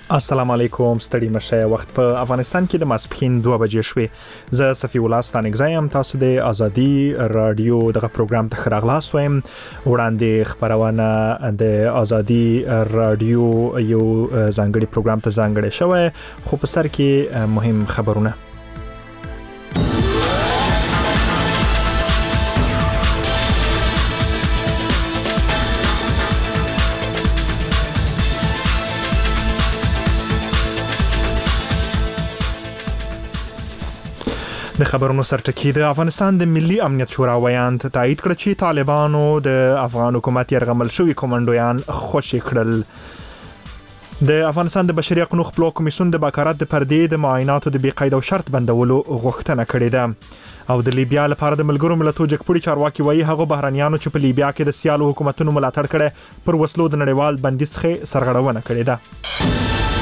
السلام علیکم ستړي مشه وخت په افغانستان کې د ماسپخین 2 بجې شوې زه صفی الله ستانګزایم تاسو د ازادي رادیو دغه پروګرام ته خراغلاس وایم وړاندې خبرونه د ازادي رادیو یو ځانګړي پروګرام ته ځانګړي شوی خو په سر کې مهم خبرونه د خبرونو سرټکی د افغانستان د ملي امنیت شورا ویاند تایید کړ چې طالبانو د افغان حکومت يرغمل شوی کمانډویان خوشی کړل د افغانستان د بشري حقوقو خپلواک کمیسیون د بکارت د پردې د معایناتو د بقاید او شرط بندولو غوښتنه کړې ده او د لیبیا لپاره د ملګرو ملتونو جګپړي چارواکي وایي هغه بهرانيانو چې په لیبیا کې د سیالو حکومتونو ملاتړ کړي پر وسلو د نړیوال بندیز څخه سرغړونه کړې ده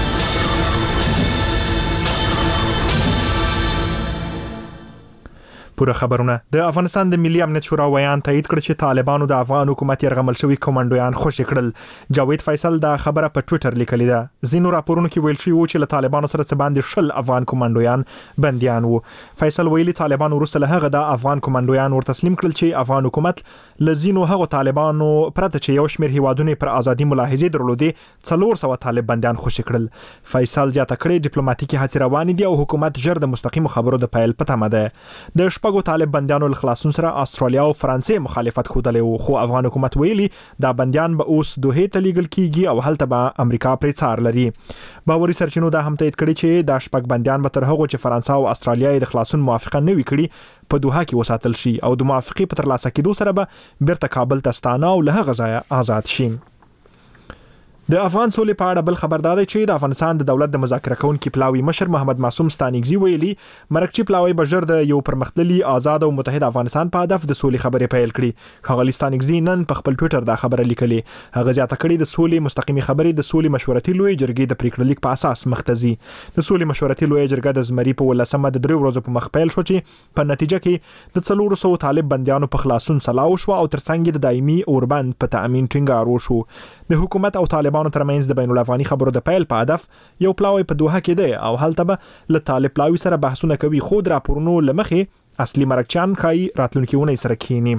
پوره خبرونه د افغانستان د ملي امنیت شورا ویان تایید کړ چې طالبانو د افغان حکومت يرغمل شوی کمانډویان خوشی کړل جاوید فیصل دا خبره په ټوئیټر لیکلې ده زینو راپورونو کې ویل شوی و چې له طالبانو سره څه باندې شل افغان کمانډویان بنديان وو فیصل ویلي طالبانو ورسره هغه د افغان کمانډویان ور تسلیم کړل چې افغان حکومت لزینو هغه طالبانو پرته چې یو شمېر هیوادونه پر ازادي ملاحظه درلودي 400 طالب بنديان خوشی کړل فیصل زیاته کړی ډیپلوماټیکي هڅې روانې دي او حکومت جرد مستقیم خبرو د پایل پته مده د شپږو طالب بنديانو خلاصون سره استرالیا او فرانسې مخالفت خوده خو افغان حکومت ویلي دا بنديان به اوس دوه ته لیږل کیږي او هلته به امریکا پرې څار لري باوري سرچینو دا هم تایید کړي چې دا شپږ بنديان به تر هغه چې فرانسې او استرالیا د خلاصون موافقه نه وکړي په دوحه کې وساتل شي او د موافقې په ترلاسه کېدو سره به بیرته کابل ته ستانه او له هغه ځایه آزاد شي د افغان سولې په اړه بل خبردار دی چې د افغانستان د دولت د مذاکره کوونکي پلاوی مشر محمد معصوم ستانګزي ویلي مرکچی پلاوی بجر د یو پرمختللي آزاد او متحد افغانستان په هدف د سولې خبرې پیل کړي خغلی ستانګزي نن په خپل ټوئیټر دا خبره لیکلې هغه ځاته کړي د سولې مستقیمي خبرې د سولې مشورتي لوی جرګې د پریکړه لیک په اساس مختزي د سولې مشورتي لوی جرګه د زمري په ولسمه د 3 ورځې په مخ پیل شو چې په نتیجه کې د 400 طالب بنديانو په خلاصون سلاو شو او ترڅنګ د دایمي اوربند په تامین ټینګار وشو د حکومت او طالبانو ترمنځ د بین الافغاني خبرو د پیل په هدف یو پلاوی په دوحه کې دی او هلته به له طالب پلاوی سره بحثونه کوي خو د راپورونو لمخې اصلي مرکچان خای راتلونکي ونې سره کینی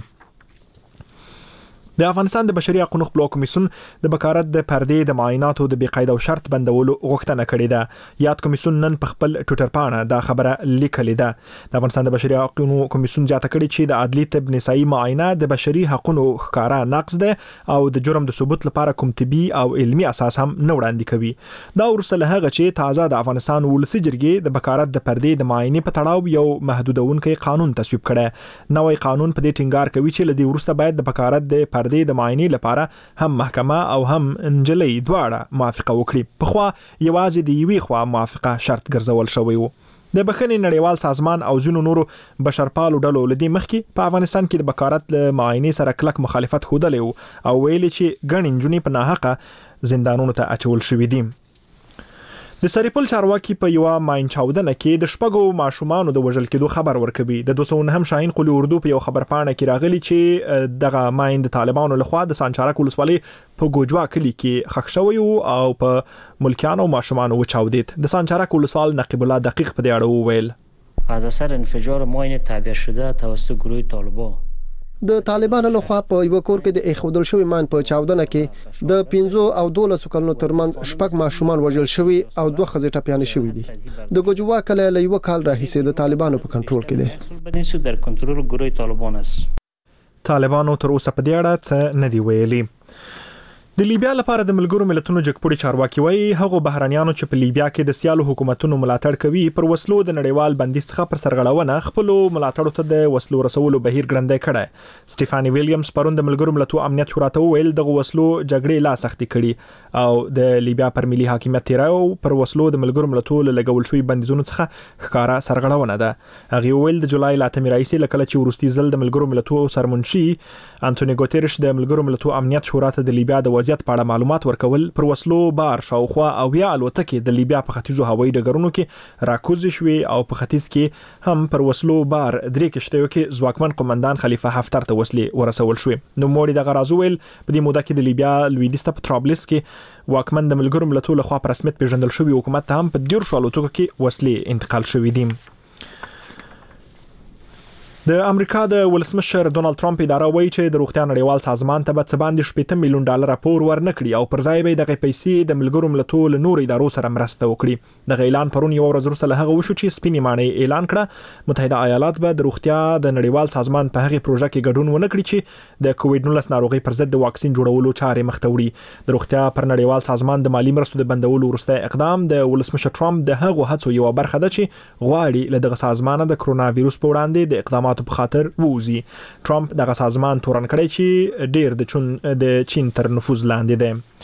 د افغانستان د بشري حقوقو خپلواک کمیسیون د بکارت د پردې د معایناتو د بقاید او شرط بندولو غوښتنه کړې ده یاد کمیسیون نن په خپل ټوئیټر باندې دا خبره لیکلې ده د افغانستان د بشري حقوقو کمیسیون ځاته کړي چې د عدلي طب نسایي معاینه د بشري حقوقو ښکارا نقض ده او د جرم د ثبوت لپاره کوم طبي او علمي اساس هم نه وړاندې کوي دا ورسره هغه چې تازه د افغانستان ولسی جرګې د بکارت د پردې د معاینې په تړاو یو محدودونکي قانون تصویب کړي نوې قانون په دې ټینګار کوي چې لدی ورسته باید د بکارت د پردې د معاینې لپاره هم محکمه او هم انجلي دواړه موافقه وکړي په خوا یوازې د یوې خوا موافقه شرط ګرځول شوی وو د بخښنې نړیوال سازمان او ځینو نورو بشرپالو ډلو لدی مخکې په افغانستان کې د بکارت له معاینې سره کلک مخالفت خوده او ویلي چې ګڼ انجونې په ناحقه زندانونو ته اچول شوې دي د سریپل چارواکي په یو ماین چاودنه کې د شپږو ماشومانو د وژل کېدو خبر ورکوي د 209 شاهین قلی اردو په یو خبر پاڼه کې راغلي چې دغه ماین د طالبانو لخوا د سانچارک ولسوالۍ په ګوجوا کلی کې خښ شوی او په ملکیانو ماشومانو وچاودید د سانچارک ولسوال نقیب الله دقیق په دې اړه وویل از اثر انفجار ماین تعبیه شده توسط گروه طالبان د طالبانو لخوا په یو کور کې د اخودل شوی مان په چاودنه کې د 15 او 12 کلونو ترمنځ شپږ ماشومان وژل شوی او 2 ښځې ټپيانې شوې دي د ګوجوا کله له یو کال راهیسې د طالبانو په کنټرول کې دي بنسو در کنټرول گروه طالبان است طالبانو تر اوسه په دې اړه څه نه دی ویلي د لیبیا لپاره د ملګرو ملتونو جګپړي چارواکي وایي هغه بهرانيانو چې په لیبیا کې د سیالو حکومتونو ملاتړ کوي پر وسلو د نړیوال بندیز څخه پر سرغړونه خپل ملاتړو ته د وسلو رسولو بهیر ګرندې کړه سټيفاني ویلیامز پروند د ملګرو ملتونو امنیت شورا ته ویل د وسلو جګړې لا سختي کړي او د لیبیا پر ملي حاکمیت تیراو پر وسلو د ملګرو ملتونو لګول شوی بندیزونو څخه ښکارا سرغړونه ده هغه ویل د جولای لاتمي رئیس لکه چې ورستي ځل د ملګرو ملتونو سرمنشي انټونی ګوتيرش د ملګرو ملتونو امنیت شورا ته د لیبیا د وضعیت په اړه معلومات ورکول پر وسلو بار شاوخوا او بیا الوتکې د لیبیا په ختیځو هوایي ډګرونو کې راکوزې شوې او په ختیځ کې هم پر وسلو بار درې کشتیو کې ځواکمن قومندان خلیفه حفتر ته وسلې ورسول شوې. نو موړي د غرازو ویل په دې موده کې د لیبیا لویدیځ ته په طرابلس کې واکمن د ملګرو ملتونو لخوا په رسمیت پیژندل شوی حکومت ته هم په 14 الوتکو کې وسلې انتقال شوې دي. د امریکا د ولسمشر ډونالد ټرمپ اداره وایي چې د روغتیا نړیوال سازمان ته به څه باندې $70 میلیون پور ورنکړي او پر ځای به دغه پیسې د ملګرو ملتونو نور ادارو سره مرسته وکړي. دغه اعلان پرون یو ورځ وروسته له هغه وشو چې سپینې ماڼۍ اعلان کړه متحده ایالات به د روغتیا د نړیوال سازمان په هغه پروژه کې ګډون ونکړي چې د کووډ-19 ناروغي پر ضد د واکسین جوړولو چارې مخ ته وړي. د روغتیا پر نړیوال سازمان د مالی مرستو د بندولو وروسته اقدام د ولسمشر ټرمپ د هغو هڅو یو برخه ده چې غواړي له دغه سازمان د کرونا وایروس په وړاندې د اقداماتو په خاطر ټرمپ دغه سازمان تورن کړی چې ډیر د چین تر نفوذ لاندې دی.